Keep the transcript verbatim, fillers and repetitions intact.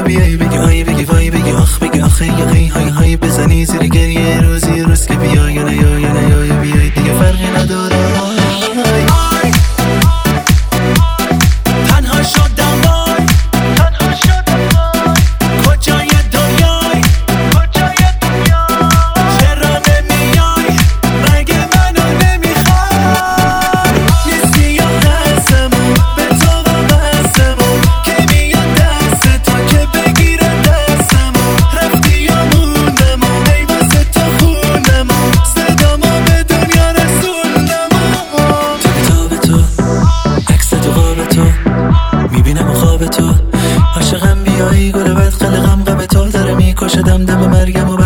بیای بگی آی بگی وای بگی آخ بگی آخه یا هی های های بزنی زیر گریه روزی روز که بیا یا نه یا یا نه یا یا بیای دیگه فرقی نداره. آی آی تنها شدم وای تنها شدم وای کجای دنیای کجای دنیای چرا نمیای مگه منو نمیخوای نیستی یا هستمون به تو وابستمون که میاد دست تو که بگیره دستمون رفتی یا موندمون ای واسه تو خوندمون صدامو به دنیا رسوندمون تو کتاب تو عکس تو قاب تو میبینم خواب تو عاشقم بیایی گل بد خلقم غم تو داره میکشه دم دم مرگم و